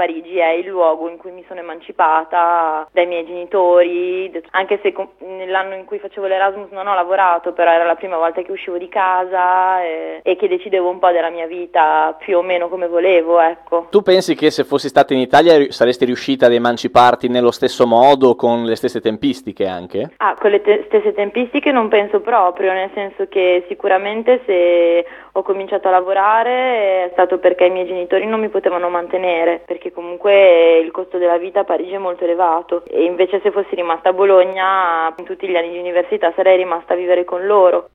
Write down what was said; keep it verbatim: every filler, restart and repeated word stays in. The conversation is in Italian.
Parigi è il luogo in cui mi sono emancipata dai miei genitori, anche se nell'anno in cui facevo l'Erasmus non ho lavorato, però era la prima volta che uscivo di casa e, e che decidevo un po' della mia vita più o meno come volevo, ecco. Tu pensi che se fossi stata in Italia saresti riuscita ad emanciparti nello stesso modo, con le stesse tempistiche anche? Ah, con le te- stesse tempistiche non penso proprio, nel senso che sicuramente se ho cominciato a lavorare è stato perché i miei genitori non mi potevano mantenere, perché comunque il costo della vita a Parigi è molto elevato, e invece se fossi rimasta a Bologna in tutti gli anni di università sarei rimasta a vivere con loro.